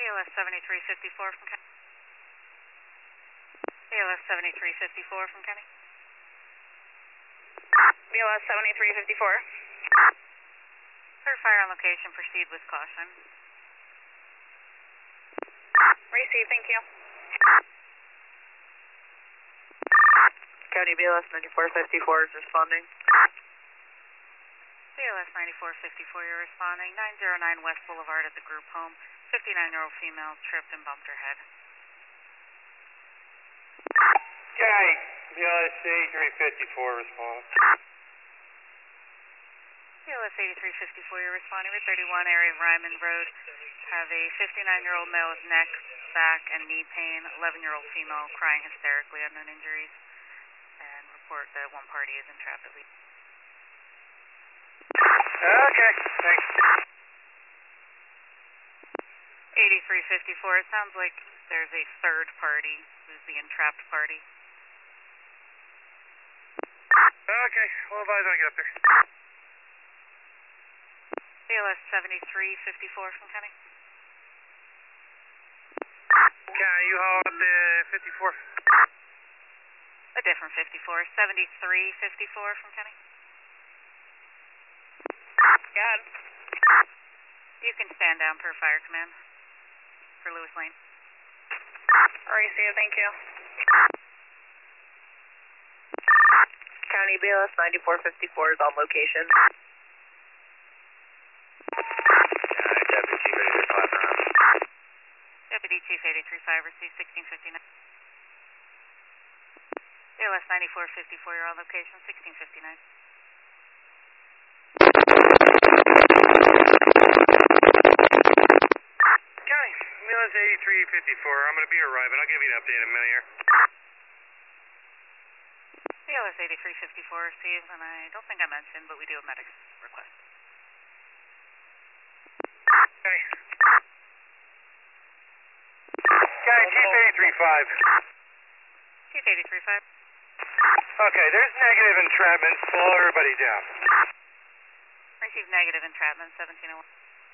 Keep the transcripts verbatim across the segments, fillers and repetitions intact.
L S seventy-three fifty-four from Kenny. B L S seventy-three fifty-four from Kenny. B L S seventy-three fifty-four. Clear fire on location, proceed with caution. Receive, thank you. County B L S ninety-four fifty-four is responding. B L S ninety-four fifty-four, you're responding. nine oh nine West Boulevard at the group home. fifty-nine-year-old female tripped and bumped her head. Okay, B L S eighty-three fifty-four respond. B L S eighty-three fifty-four, you're responding. Route thirty-one, area of Ryman Road. Have a fifty-nine-year-old male with neck, back, and knee pain. eleven-year-old female crying hysterically, unknown injuries. And report that one party is entrapped at least. Okay, thanks. eighty-three fifty-four, it sounds like there's a third party who's the entrapped party. Okay, well, advise when I get up there. B L S seventy-three fifty-four from Kenny. Can you haul up the fifty-four? A different fifty-four. seventy-three fifty-four from Kenny. Go ahead. You can stand down per fire command for Lewis Lane. Receive, thank you. County B L S ninety-four fifty-four is on location. County Deputy Chief eighty-three five around. Deputy Chief eighty-three five, receive sixteen fifty-nine. B L S ninety-four fifty-four, you're on location, sixteen fifty-nine. County, B L S eighty-three fifty-four, I'm going to be arriving. I'll give you an update in a minute here. B L S eighty-three fifty-four received, and I don't think I mentioned, but we do have medics request. Okay. County, Chief eighty-three five. Chief eighty-three five. Okay, there's negative entrapment. Slow everybody down. Receive negative entrapment, seventeen oh one.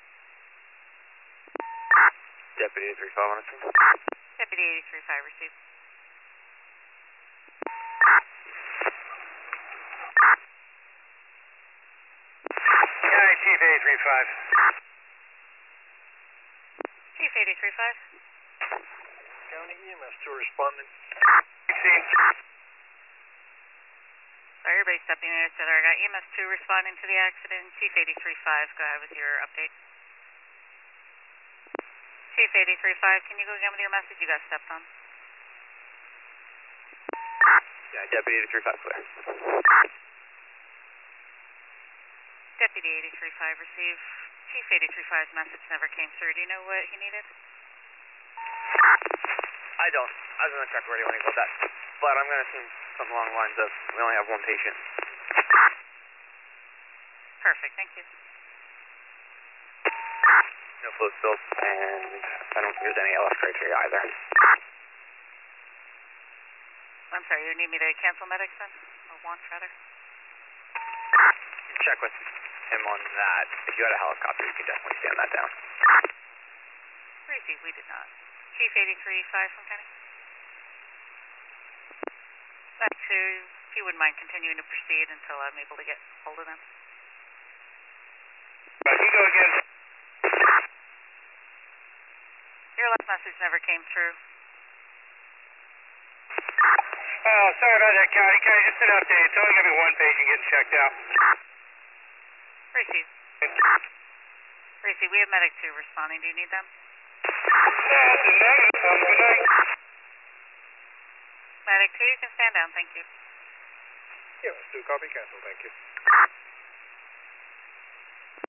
Deputy eighty-three five on us. Deputy eighty-three five received. County, Chief eighty-three five. Chief eighty-three five. County E M S two responding. sixteen. Sorry, everybody's stepping in each other. I got E M S two responding to the accident. Chief eighty-three five, go ahead with your update. Chief eighty-three five, can you go again with your message? You got stepped on. Yeah, Deputy eighty-three five clear. Deputy eighty-three five, receive. Chief eighty-three five's message never came through. Do you know what he needed? I don't. I was going to check already when he called that. But I'm going to assume something along the lines of we only have one patient. Perfect, thank you. No flow spills, and I don't think there's any L S criteria either. I'm sorry, you need me to cancel medics then? Or want, rather? Check with him on that. If you had a helicopter, you could definitely stand that down. Receive, we did not. Chief eighty-three five from Kenny. That too, if you wouldn't mind continuing to proceed until I'm able to get hold of them. Uh, you go again. Your last message never came through. Oh, sorry about that, County. County, just an update. It's only going to be one patient getting checked out. Receive. Receive, we have medic two responding. Do you need them? No, it's a negative. Have a good night. Medic two, you can stand down, thank you. Yeah, let's do a copy cancel. Thank you.